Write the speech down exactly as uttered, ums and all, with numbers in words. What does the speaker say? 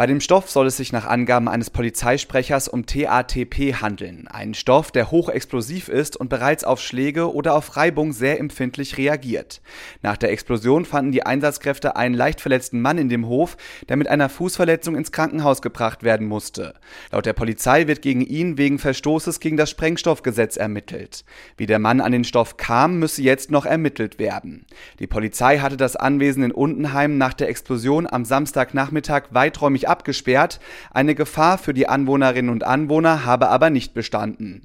Bei dem Stoff soll es sich nach Angaben eines Polizeisprechers um T A T P handeln, einen Stoff, der hochexplosiv ist und bereits auf Schläge oder auf Reibung sehr empfindlich reagiert. Nach der Explosion fanden die Einsatzkräfte einen leicht verletzten Mann in dem Hof, der mit einer Fußverletzung ins Krankenhaus gebracht werden musste. Laut der Polizei wird gegen ihn wegen Verstoßes gegen das Sprengstoffgesetz ermittelt. Wie der Mann an den Stoff kam, müsse jetzt noch ermittelt werden. Die Polizei hatte das Anwesen in Undenheim nach der Explosion am Samstagnachmittag weiträumig abgesperrt. Eine Gefahr für die Anwohnerinnen und Anwohner habe aber nicht bestanden.